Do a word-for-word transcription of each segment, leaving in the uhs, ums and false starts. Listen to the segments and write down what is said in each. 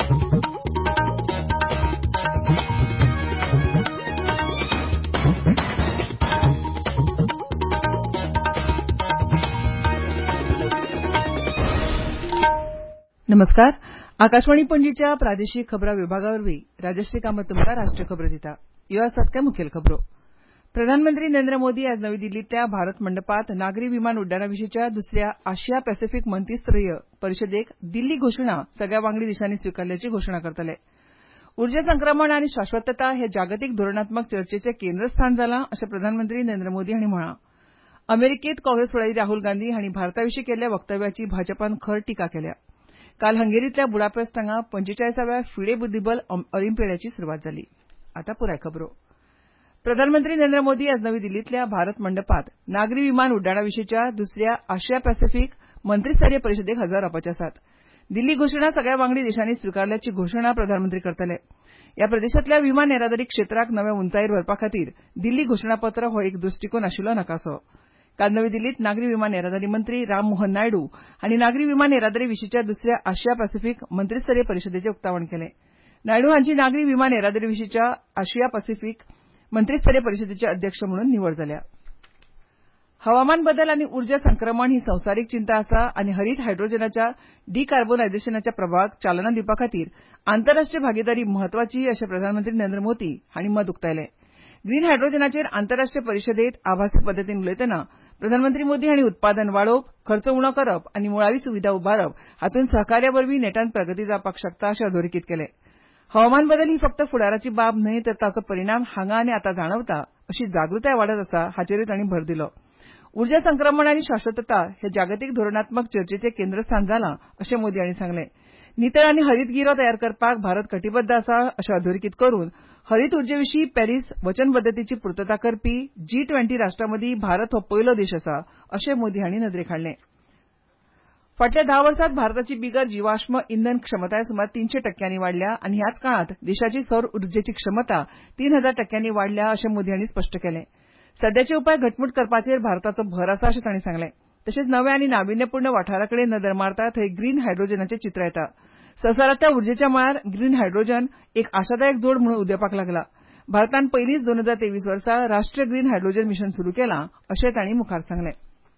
नमस्कार. आकाशवाणी पणजीच्या प्रादेशीक खबरां विभागावरवीं राजश्री कामत तुमकां राष्ट्रीय खबरो दिता. ह्यो आसात कांय मुखेल खबरो. प्रधानमंत्री नरेंद्र मोदी आज नवी दिल्लींतल्या भारत मंडपांत नागरी विमान उड्डाणाविशींच्या दुसऱ्या आशिया पॅसिफीक मंत्रीस्तरीय परिशदेक दिल्ली घोषणा सगळ्या वांगडी देशांनी स्विकारल्याची घोषणा करतले. उर्जा संक्रमण आनी शाश्वतता हे जागतीक धोरणात्मक चर्चेचें केंद्रस्थान जालां अशें प्रधानमंत्री नरेंद्र मोदी हांणी म्हळां. अमेरिकेंत काँग्रेस फुडारी राहुल गांधी हांणी भारताविशीं केल्ल्या वक्तव्याची भाजपान खर टिका केल्या. काल हंगेरींतल्या बुडापेस्ट हांगा पंचेचाळीसाव्या फिडे बुद्धीबळ ऑलिंपियाडाची सुरवात जाली. आतां पुराय खबरो. प्रधानमंत्री नरेंद्र मोदी आज नवी दिल्लींतल्या भारत मंडपांत नागरी विमान उड्डाणाविशींच्या दुसऱ्या आशिया पॅसिफीक मंत्रीस्तरीय परिशदेक हजर रावपाचे आसात. दिल्ली घोषणा सगळ्या वांगडी देशांनी स्विकारल्याची घोषणा प्रधानमंत्री करतले. ह्या प्रदेशांतल्या विमान येरादारी क्षेत्राक नव्या उंचायेर व्हरपा खातीर दिल्ली घोषणापत्र हो एक दृश्टीकोन आशिल्लो नकासो. काल नवी दिल्लींत नागरी विमान येरादारी मंत्री राम मोहन नायडू हांणी नागरी विमान येरादारी विशींच्या दुसऱ्या आशिया पॅसिफीक मंत्रीस्तरीय परिशदेचें उक्तावण केलें. नायडू हांची नागरी विमान येरादारी विशींच्या आशिया पॅसिफीक मंत्रीस्तरीय परिशदेचे अध्यक्ष म्हणून निवड जाल्या. हवामान बदल आनी उर्जा संक्रमण ही संवसारीक चिंता आसा आनी हरीत हायड्रोजनाच्या डिकार्बोनायझेशनाच्या प्रभावाक चालना दिवपा खातीर आंतरराष्ट्रीय भागीदारी म्हत्वाची अशें प्रधानमंत्री नरेंद्र मोदी हांणी मत उक्तायलें. ग्रीन हायड्रोजनाचेर आंतरराष्ट्रीय परिशदेंत आभासी पद्दतीन उलयतना प्रधानमंत्री मोदी हांणी उत्पादन वाडोवप, खर्च उणो करप आनी मुळावी सुविधा उबारप हातूंत सहकार्या वरवीं नेटान प्रगती जावपाक शकता अशें अधोरेखीत केलें. हवामान बदल ही फक्त फुडाराची बाब न्हय तर ताचो परिणाम हांगा आनी आतां जाणवता अशी जागृताय वाडत आसा हाचेरूय तांणी भर दिलो. उर्जा संक्रमण आनी शाश्वतता हे जागतीक धोरणात्मक चर्चेचें केंद्रस्थान जालां अशें मोदी हांणी सांगलें. नितळ आनी हरीत गिरो तयार करपाक भारत कटिबद्ध आसा अशें अधोरेखीत करून हरीत उर्जे विशीं पॅरीस वचनबद्धतेची पूर्तता करपी जी ट्वेंटी राष्ट्रां मदीं भारत हो पयलो देश आसा अशें मोदी हांणी नदरेक हाडलें. फाटल्या धा वर्सांत भारताची बिगर जिवाश्म इंधन क्षमताय सुमार तीनशे टक्क्यांनी वाडल्या आनी ह्याच काळांत देशाची सौर उर्जेची क्षमता तीन हजार टक्क्यांनी वाडल्या अशें मोदी हांणी स्पश्ट केलें. सध्याचे उपाय घटमूट करपाचेर भारताचो भर आसा अशें तांणी सांगलें. तशेंच नव्या आनी नाविन्यपूर्ण वाठाराकडेन नदर मारता थंय ग्रीन हायड्रोजनाचें चित्र येता. संवसारांतल्या उर्जेच्या मळार ग्रीन हायड्रोजन एक आशादायक जोड म्हणून उदेवपाक लागला. भारतान पयलींच दोन हजार तेवीस वर्सा राष्ट्रीय ग्रीन हायड्रोजन मिशन सुरू केलां अशें तांणी मुखार सांगलें.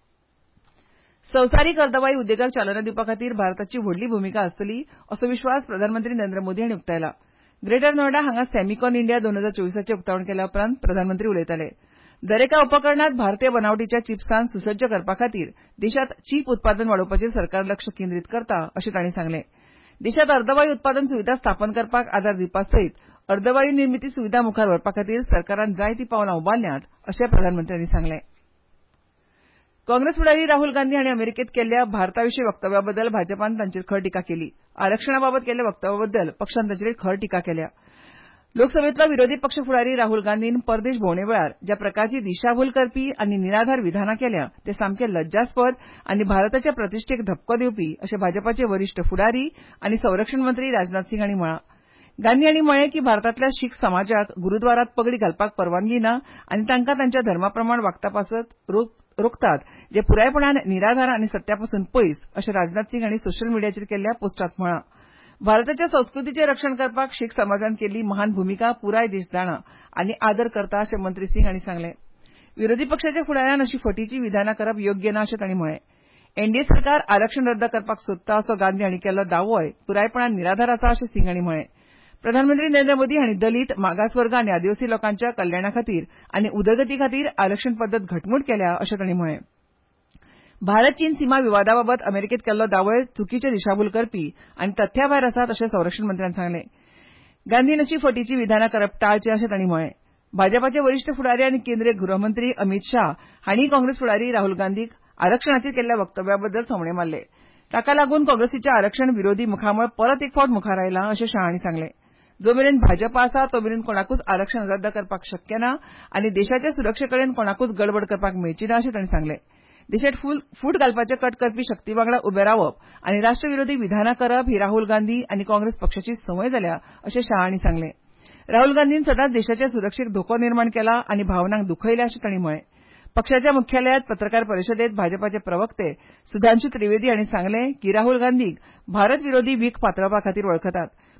संवसारीक अर्दवायू उद्देगाक चालना दिवपा खातीर भारताची व्हडली भुमिका आसतली असो विश्वास प्रधानमंत्री नरेंद्र मोदी हांणी उक्तायला. ग्रेटर नोयडा हांगा सॅमिकॉन इंडिया दोन हजार चोवीसाचें उक्तावण केल्या उपरांत प्रधानमंत्री उलयताले. दरेका उपकरणांत भारतीय बनावटीच्या चिप्सान सुसज्ज करपा खातीर देशांत चीप उत्पादन वाडोवपाचेर सरकार लक्ष केंद्रीत करता अशें तांणी सांगलें. देशांत अर्दवायू उत्पादन सुविधा स्थापन करपाक आदार दिवपा सयत अर्दवायू निर्मिती सुविधा मुखार व्हरपा खातीर सरकारान जायतीं पावलां उबारल्यांत अशें प्रधानमंत्र्यांनी सांगलें. काँग्रेस फुडारी राहुल गांधी हांणी अमेरिकेंत केल्ल्या भारताविशीं वक्तव्या बद्दल भाजपान तांचेर खर टिका केली. आरक्षणाबाबत केल्ल्या वक्तव्या बद्दल पक्षान तांचेर खर टिका केल्या. लोकसभेंतलो विरोधी पक्ष फुडारी राहुल गांधीन परदेश भोंवडे वेळार ज्या प्रकारची दिशाभूल करपी आनी निराधार विधानां केल्या ते सामके लज्जास्पद आनी भारताच्या प्रतिश्ठेक धपको दिवपी अशें भाजपाचे वरिश्ठ फुडारी आनी संरक्षण मंत्री राजनाथ सिंग हांणी म्हळां. गांधी हांणी म्हळें की भारतांतल्या शीख समाजाक गुरुद्वारांत पगडी घालपाक परवानगी ना आनी तांकां तांच्या धर्माप्रमाण वागता पासत रोखतात जे पुरायपणान निराधार आनी सत्यापासून पयस अशें राजनाथ सिंग हांणी सोशल मिडियाचेर केल्ल्या पोस्टांत म्हळां. भारताच्या संस्कृतीचें रक्षण करपाक शीख समाजान केल्ली महान भुमिका पुराय देश जाणा आनी आदर करता अशें मंत्री सिंग हांणी सांगलें. विरोधी पक्षाच्या फुडाऱ्यान अशी फटीचीं विधानां करप योग्य ना अशें तांणी म्हळें. एनडीए सरकार आरक्षण रद्द करपाक सोदता असो गांधी हांणी केल्लो दावोय पुरायपणान निराधार आसा अशें सिंग हांणी म्हळें. प्रधानमंत्री नरेंद्र मोदी हांणी दलीत, मागासवर्ग आनी आदिवासी लोकांच्या कल्याणा खातीर आनी उदरगती खातीर आरक्षण पद्दत घटमूट केल्या अशें तांणी म्हळें. भारत चीन सीमा विवादाबाबत अमेरिकेंत केल्लो दावोय चुकीचे दिशाभूल करपी आनी तथ्या भायर आसात अशें संरक्षण मंत्र्यान सांगलें. गांधीन अशी फटीचीं विधानां करप टाळचें अशें तांणी म्हळें. भाजपाचे वरिश्ठ फुडारी आनी केंद्रीय गृहमंत्री अमीत शाह हांणी काँग्रेस फुडारी राहुल गांधीक आरक्षणाचेर केल्ल्या वक्तव्या बद्दल थोमणे मारले. ताका लागून काँग्रेसीच्या आरक्षण विरोधी मुखामळ परत एक फावट मुखार आयला अशें शाह हांणी सांगलें. जो मेरेन भाजपा आसा तो मेरेन कोणाकूच आरक्षण रद्द करपाक शक्य ना आनी देशाचे सुरक्षे कडेन कोणाकूच गडबड करपाक मेळची ना अशें तांणी सांगलें. देशांत फूट घालपाचे कट करपी शक्ती वांगडा उबें रावप आनी राष्ट्रविरोधी विधानां करप ही राहुल गांधी आनी काँग्रेस पक्षाची संवय जाल्या अशें शाह हांणी सांगलें. राहुल गांधीन सदांच देशाच्या सुरक्षेक धोको निर्माण केला आनी भावनांक दुखयल्या अशें तांणी म्हळें. पक्षाच्या मुख्यालयांत पत्रकार परिशदेंत भाजपाचे प्रवक्ते सुधांशू त्रिवेदी हांणी सांगलें की राहुल गांधीक भारत विरोधी वीख पातळावपा खातीर वळखतात.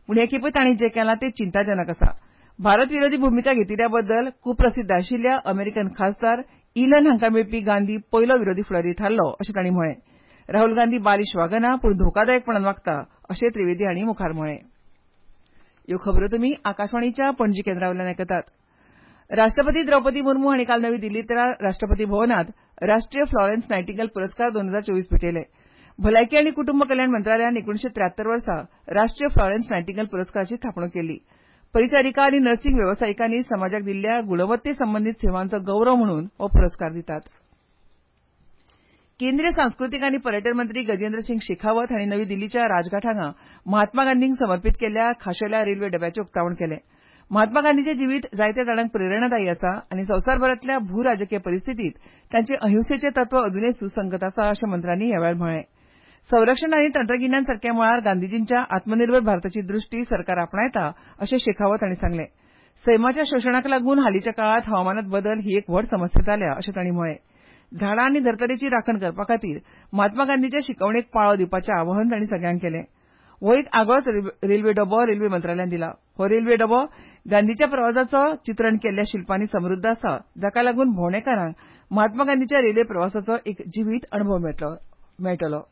पूण हे खेपे तांणी जें केलां तें चिंताजनक आसा. भारत विरोधी भुमिका घेतिल्ल्या बद्दल कुप्रसिद्ध आशिल्ल्या अमेरिकन खासदार इलन हांका मेळपी गांधी पयलो विरोधी फुडारी थारलो अशें तांणी म्हळें. राहुल गांधी बालिश वागना पूण धोकादायकपणान वागता अशें त्रिवेदी हांणी मुखार म्हळें. ह्यो खबरो तुमी आकाशवाणीच्या पणजी केंद्रावेल्यान आयकतात. राष्ट्रपती द्रौपदी मुर्मू हांणी काल नवी दिल्लींतल्या राष्ट्रपती भवनांत राष्ट्रीय फ्लॉरन्स नायटिंगेल पुरस्कार दोन हजार चोवीस भेटयले. भलायकी आनी कुटुंब कल्याण मंत्रालयान एकुणशे त्र्यात्तर वर्सा राष्ट्रीय फ्लॉरन्स नायटिंगेल पुरस्काराची थापणूक केल्ली. परिचारिका आनी नर्सिंग वेवसायिकांनी समाजाक दिल्ल्या गुणवत्ते संबंदीत सेवांचो गौरव म्हणून हो पुरस्कार दितात. केंद्रीय सांस्कृतीक आनी पर्यटन मंत्री गजेंद्र सिंग शेखावत हांणी नवी दिल्लीच्या राजघाट हांगा महात्मा गांधींक समर्पीत केल्ल्या खाशेल्या रेल्वे डब्याचें उक्तावण केलें. महात्मा गांधीचें जिवीत जायत्या जाणांक प्रेरणादायी आसा आनी संवसारभरांतल्या भू राजकी परिस्थितींत तांचें अहिंसेचें तत्व अजुनय सुसंगत आसा अशें मंत्र्यांनी ह्या वेळार म्हळें. संरक्षण आनी तंत्रगिन्यान सारक्या मळार गांधीजींच्या आत्मनिर्भर भारताची दृश्टी सरकार आपणायता अशें शेखावत हांणी सांगलें. सैमाच्या शोशणाक लागून हालींच्या काळांत हवामानांत बदल ही एक व्हड समस्या जाल्या अशें तांणी म्हळें. झाडां आनी धर्तरेची राखण करपा खातीर महात्मा गांधीच्या शिकवणेक पाळो दिवपाचें आवाहन तांणी सगळ्यांक केलें. हो एक आगळोच रेल्वे डबो रेल्वे मंत्रालयान दिला. हो रेल्वे डबो गांधीच्या प्रवासाचो चित्रण केल्ल्या शिल्पांनी समृद्ध आसा, जाका लागून भोंवडेकारांक महात्मा गांधीच्या रेल्वे प्रवासाचो एक जिवीत अणभव मेळटलो.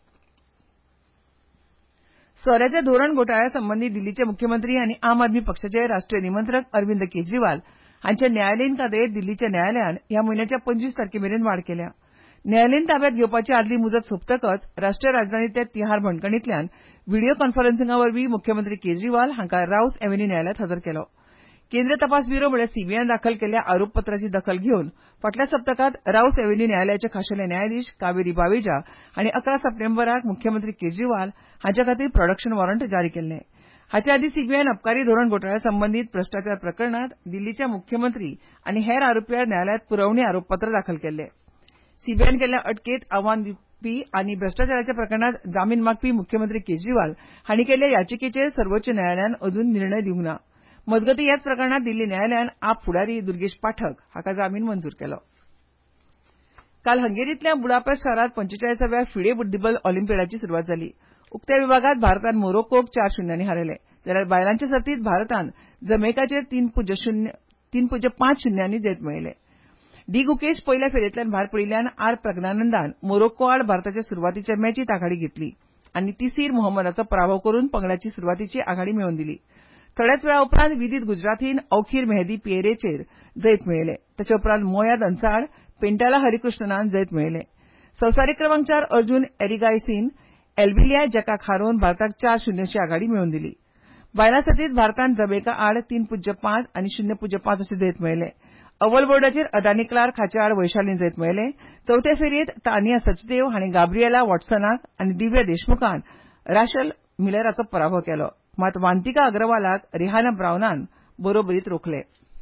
सोऱ्याच्या धोरण घोटाळ्या संबंदी दिल्लीचे मुख्यमंत्री आनी आम आदमी पक्षाचे राष्ट्रीय निमंत्रक अरविंद केजरीवाल हांचे न्यायालयीन कादेत दिल्लीच्या न्यायालयान ह्या म्हयन्याच्या पंचवीस तारखेमेरेन वाड केल्या. न्यायालयीन ताब्यांत घेवपाची आदली मुजत सोंपतकच राष्ट्रीय राजधानींतल्या तिहार बंदखणींतल्यान व्हिडिओ कॉन्फरन्सिंगा वरवीं मुख्यमंत्री केजरीवाल हांका रावस एव्हेन्यू न्यायालयांत हजर केलो. केंद्रीय तपास ब्युरो म्हळ्यार सीबीआयन दाखल केल्ल्या आरोपपत्राची दखल घेवन फाटल्या सप्तकांत रावस एव्हेन्यू न्यायालयाचे खाशेले न्यायाधीश कावेरी बावेजा हांणी अकरा सप्टेंबराक मुख्यमंत्री केजरीवाल हांचे खातीर प्रोडक्शन वॉरंट जारी केल्लें. हाचे आदीं सीबीआयन अबकारी धोरण घोटाळ्या संबंदीत भ्रश्टाचार प्रकरणांत दिल्लीच्या मुख्यमंत्री आनी हेर आरोपींवर न्यायालयांत पुरवणी आरोपपत्र दाखल केल्लें. सीबीआयन केल्ल्या अटकेत आव्हान दिवपी आनी भ्रश्टाचाराच्या प्रकरणांत जामीन मागपी मुख्यमंत्री केजरीवाल हांणी केल्ल्या याचिकेचेर सर्वोच्च न्यायालयान अजून निर्णय दिवंक ना. मजगतीं ह्याच प्रकरणांत दिल्ली न्यायालयान आप फुडारी दुर्गेश पाठक हाका जामीन मंजूर केलो. काल हंगेरींतल्या बुडापेस्ट शारांत पंचेचाळीसाव्या फिडे बुद्धीबळ ऑलिंपियाडाची सुरवात जाली. उक्त्या विभागांत भारतान मोरोक्कोक चार शुन्यांनी हारयले, जाल्यार बायलांचे सर्तींत भारतान जमैकाचेर तीन पुज्य पांच शुन्यांनी जैत मेळयलें. डी गुकेश पयल्या फेरयेंतल्यान भायर पडिल्ल्यान आर प्रज्ञानंदान मोरोक्को आड भारताच्या सुरवातीच्या मॅचींत आघाडी घेतली आनी तिसीर मोहम्मदाचो पराभव करून पंगडाची सुरवातीची आघाडी मेळोवन दिली. थोड्याच वेळा उपरांत विदीत गुजरातीन अवखीर मेहदी पियेरेचेर जैत मेळयलें. ताचे उपरांत मोयाद अन्साळ पेंटाला हरिकृष्णनान जैत मेळयलें. संवसारीक क्रमांक चार अर्जून एरिगायसीन एल्बिलिया जॅकाक हारोवन भारताक चार शुन्यची आघाडी मेळोवन दिली. बायलां सर्तींत भारतान जमैका आड तीन पुज्य पांच आनी शुन्य पुज्य पांच अशें जैत मेळयलें. अव्वल बोर्डाचेर अदानी क्लार्क हाचे आड वैशालीन जैत मेळयलें. चवथे फेरयेंत तानिया सचदेव हांणी गाब्रिएला वॉट्सनाक आनी दिव्या देशमुखान राशल मिलराचो पराभव केलो. मात वांतिका अग्रवालाक रिहाना ब्राउनान बरोबरीत रोखले.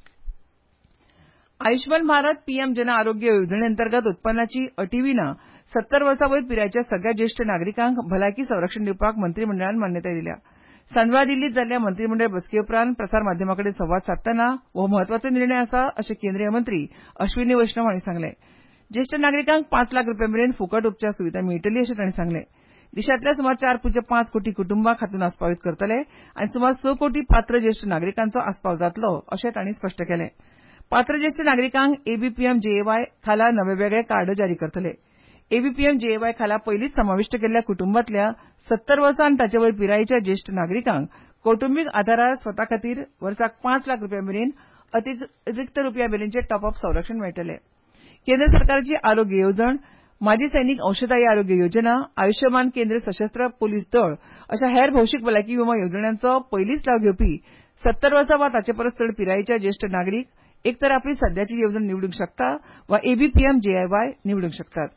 आयुष्मान भारत पीएम जन आरोग्य येवजणे अंतर्गत उत्पन्नाची अटी विना सत्तर वर्सां वयर पिरायेच्या सगळ्या ज्येश्ठ नागरिकांक भलायकी संरक्षण दिवपाक मंत्रिमंडळान मान्यताय दिल्या. सांदवेळा दिल्लींत जाल्ल्या मंत्रिमंडळ बसके उपरांत प्रसार माध्यमांकडेन संवाद सादतना हो म्हत्वाचो निर्णय आसा अशें केंद्रीय मंत्री अश्विनी वैष्णव हांणी सांगलें. ज्येश्ठ नागरिकांक पांच लाख रुपया मेरेन फुकट उपचार सुविधा मेळटली अशें तांणी सांगलें. देशांतल्या सुमार चार पुज्य पांच कोटी कुटुंबांक हातूंत आस्पावीत करतले आनी सुमार स कोटी पात्र ज्येश्ठ नागरिकांचो आस्पाव जातलो अशें तांणी स्पश्ट केलें. पात्र ज्येश्ठ नागरिकांक एबीपीएम-जेएव्हाय खाला नवे वेगळे कार्ड जारी करतले. एबीपीएम-जेएव्हाय खाला पयलींच समाविष्ट केल्ल्या कुटुंबांतल्या सत्तर वर्सां आनी ताचे वयर पिरायेच्या ज्येश्ठ नागरिकांक कौटुंबीक आधारार स्वता खातीर वर्साक पांच लाख रुपया मेरेन अतिरिक्त रुपया मेरेनचें टॉपअप संरक्षण मेळटलें. केंद्र सरकाराची आरोग्य येवजण, माजी सैनीक अंशदायी आरोग्य योजना, आयुष्यमान केंद्र सशस्त्र पुलीस दळ अशा हेर भौशीक भलायकी विमो येवजण्यांचो पयलींच लाव घेवपी सत्तर वर्सां वा ताचे परस चड पिरायेच्या ज्येश्ठ नागरीक एक तर आपली सद्याची येवजण निवडूंक शकता वा एबीपीएम-जेएव्हाय निवडूंक शकतात.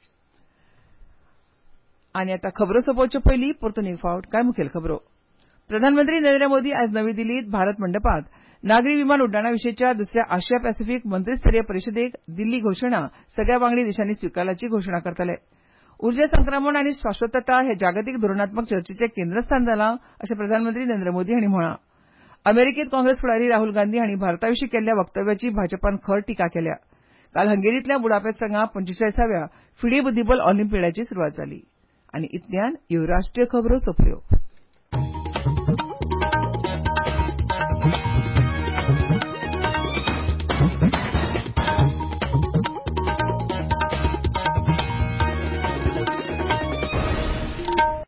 आनी आतां खबरो सोंपोवचे पयलीं परतून एक फावट कांय मुखेल खबरो. प्रधानमंत्री नरेंद्र मोदी आज नवी दिल्लींत भारत मंडपांत नागरी विमान उड्डाणा विशींच्या दुसऱ्या आशिया पॅसिफीक मंत्रीस्तरीय परिशदेक दिल्ली घोशणा सगळ्या वांगडी देशांनी स्विकारल्याची घोशणा करतले. उर्जा संक्रमण आनी शाश्वतता हे जागतीक धोरणात्मक चर्चेचें केंद्रस्थान जालां अशें प्रधानमंत्री नरेंद्र मोदी हांणी म्हळां. अमेरिकेंत काँग्रेस फुडारी राहुल गांधी हांणी भारताविशीं केल्ल्या वक्तव्याची भाजपान खर टिका केल्या. काल हंगेरींतल्या बुडापेस्ट हांगा पंचेचाळीसाव्या फिडे बुद्धीबळ ऑलिंपियाडाची सुरवात जाली. आनी इतल्यान ह्यो राष्ट्रीय खबरो सोंपल्यो.